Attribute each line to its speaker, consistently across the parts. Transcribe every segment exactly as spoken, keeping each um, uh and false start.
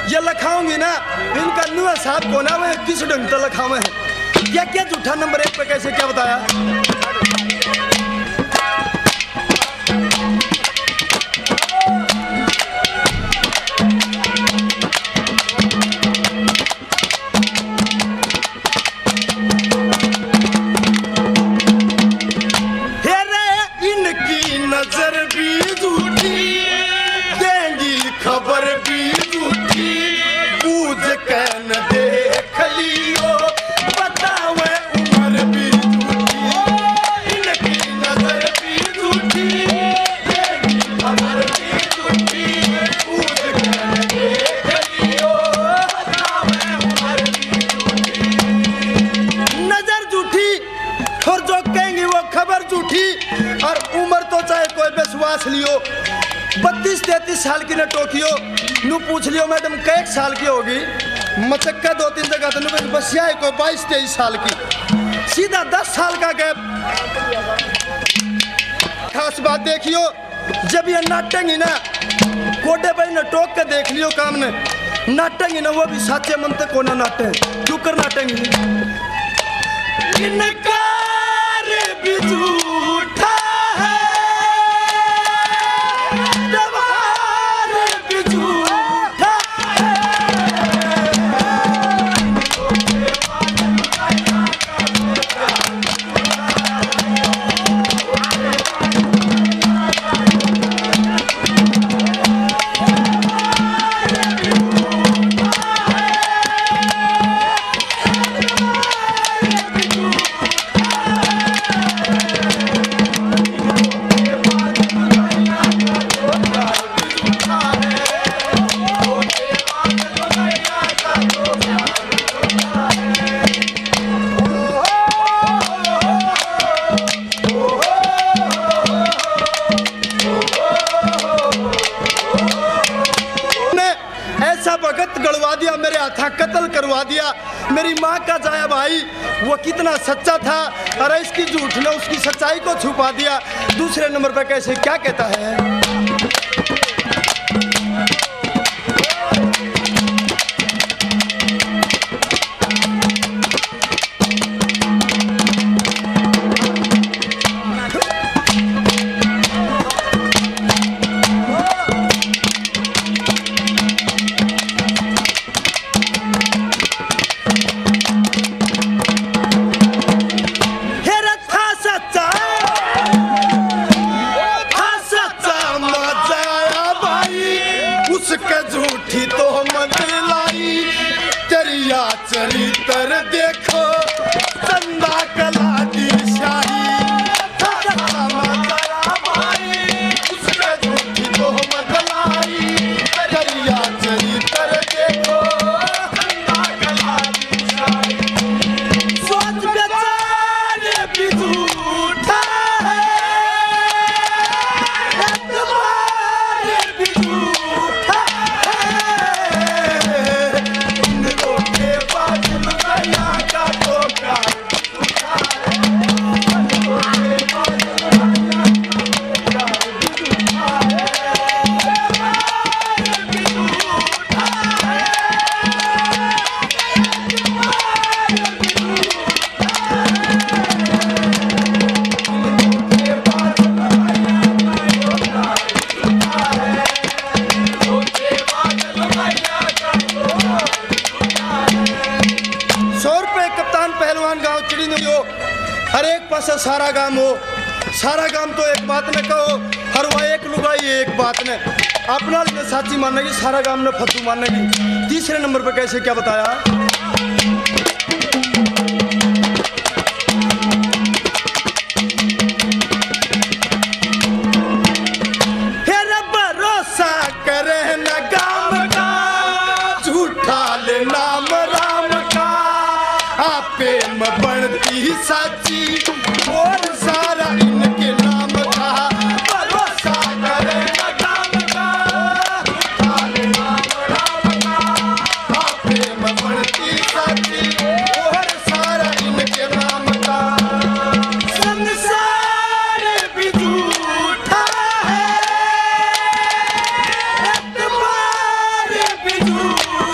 Speaker 1: ये लखाऊंगी ना इनका नुआ साहब को ना मैं किस ढंग से लखावे है। क्या क्या झूठा नंबर एक पे कैसे क्या बताया? लियो बत्तीस तैतीस साल की ने टोकियो नू पूछ लियो मैडम कई साल की होगी मचक्का दो तीन जगह तो बस यह को बाईस तेईस साल की सीधा दस साल का गैप। खास बात देखियो जब ये नाटेंगी ना कोडे भाई ने टोक के देख लियो काम ने नाटेंगी ना वो भी साचे मन तक को ना नाटे क्यों कर नाटेंगी इनकार भी झूठा कत्ल करवा दिया मेरी माँ का जाया भाई वो कितना सच्चा था अरे इसकी झूठ ने उसकी सच्चाई को छुपा दिया। दूसरे नंबर पर कैसे क्या कहता है चरित्र देखो चंदा कला दी शाही उसके झूठी तो मतलाई दरिया चरित्र देखो चंदा कला दी शाही सोच बेचारे भी झूठा है तुम्हारे भी झूठा हर एक पास सारा गांव हो सारा गांव तो एक बात न कहो हर वह एक लुगाई एक बात ने अपना ने साची मानेगी सारा गांव ने फतू मानेगी। तीसरे नंबर पे कैसे क्या बताया बढ़ती साची और सारा इनके नाम का भरोसा करे न काम का थारे नाम राम का प्रेम बढ़ती साची और सारा इनके नाम का संसार भी झूठा है तुम्हारे भी झूठा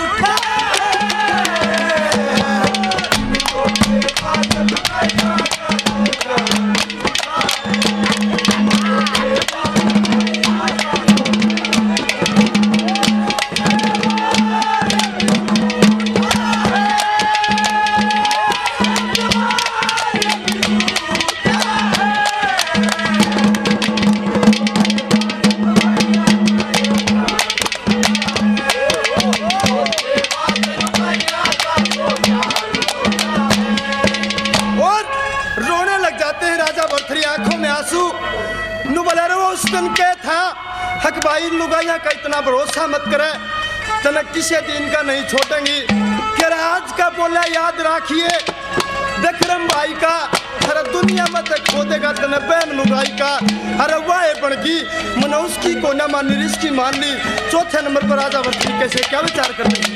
Speaker 1: भाई लुगाइया का इतना भरोसा मत करे, तने किसी दिन का नहीं छोड़ेंगी। आज का बोला याद रखिए विक्रम भाई का, हर दुनिया में तक खोदेगा तने बहन लुगाई का। अरे वाह बड़की मन उसकी को न मानी रिश्की मान ली। चौथे नंबर पर राजा वर्ती कैसे क्या विचार करते हैं?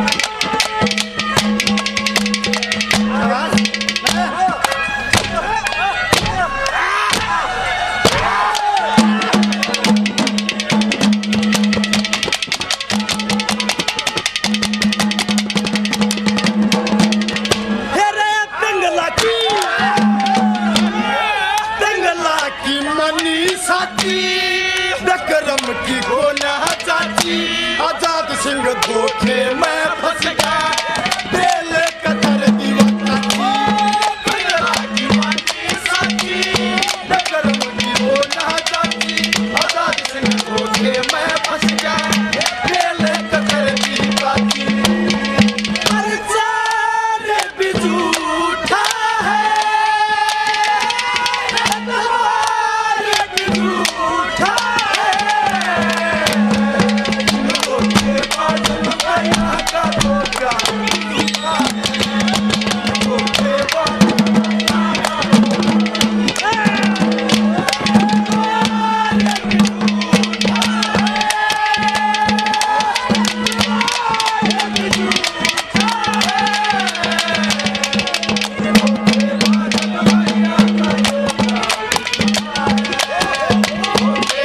Speaker 1: विक्रम की गोना चाची आजाद सिंह धोखे में फंस गया, बेल कतर दीवाना की मानी साची। विक्रम की गोना चाची आजाद सिंह धोखे में फंस गया, बेल कतर दीवानी। अरे भी झूठा है,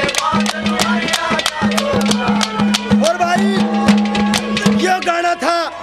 Speaker 1: गाना था